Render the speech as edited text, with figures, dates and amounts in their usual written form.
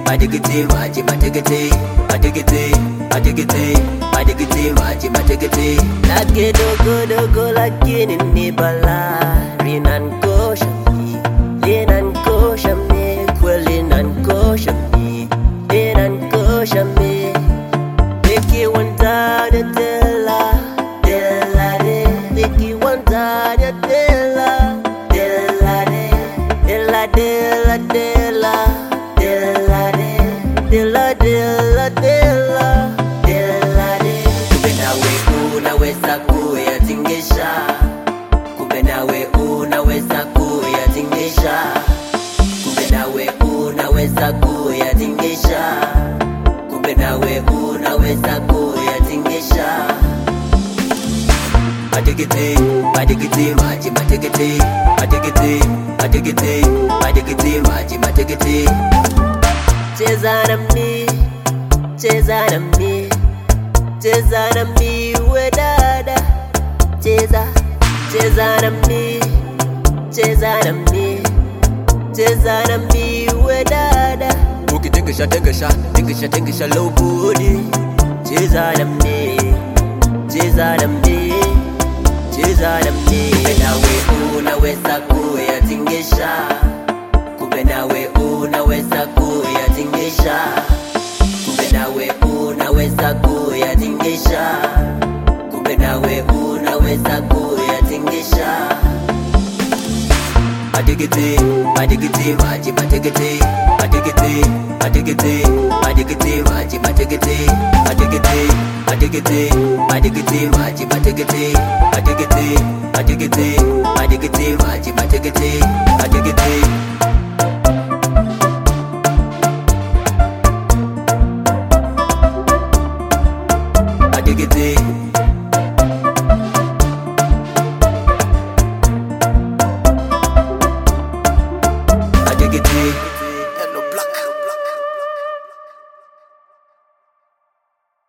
madigiti maji madigiti madigiti madigiti madigiti maji madigiti lake dogo dogo lakini ni bala linankosha me kweli linankosha me linankosha me Vicky wanta de dela dela de Vicky wanta de dela dela de dela dela dela dela de dela dela dela dela de kumbe nawe unaweza kuyatingisha kumbe nawe unaweza kuyatingisha kumbe nawe unaweza kuyatingisha kumbe nawe unaweza kuyatingisha madigiti madigiti maji madigiti madigiti madigiti madigiti maji madigiti cheza na mi cheza na mi cheza na mi we dada cheza cheza na mi cheza na mi cheza na mi we dada ukitingisha tingisha tingisha tingisha low booty cheza na mi cheza na mi cheza na mi kumbe nawe unaweza kuyatingisha kumbe nawe unaweza kuyatingisha kumbe nawe unaweza kuyatingisha kumbe nawe unaweza kuyatingisha madigiti madigiti maji madigiti madigiti madigiti madigiti maji madigiti madigiti madigiti madigiti maji madigiti madigiti madigiti madigiti maji madigiti madigiti